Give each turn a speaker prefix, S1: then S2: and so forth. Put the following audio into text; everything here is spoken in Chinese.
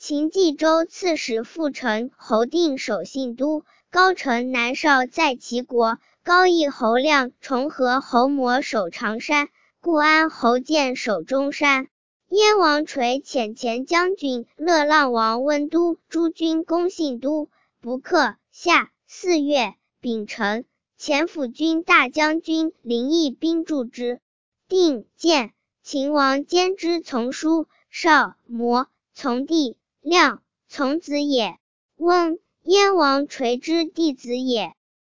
S1: 秦冀州刺史傅成侯定守信都，高城南少在齐国，高邑侯亮、重合侯模守长山，固安侯建守中山。燕王垂遣前将军、乐浪王温都诸军攻信都，不克。夏4月丙辰，前辅军大将军林毅兵助之。定、建，秦王监之从叔，少、模，从弟，亮，从子也。温，燕王垂之弟子也。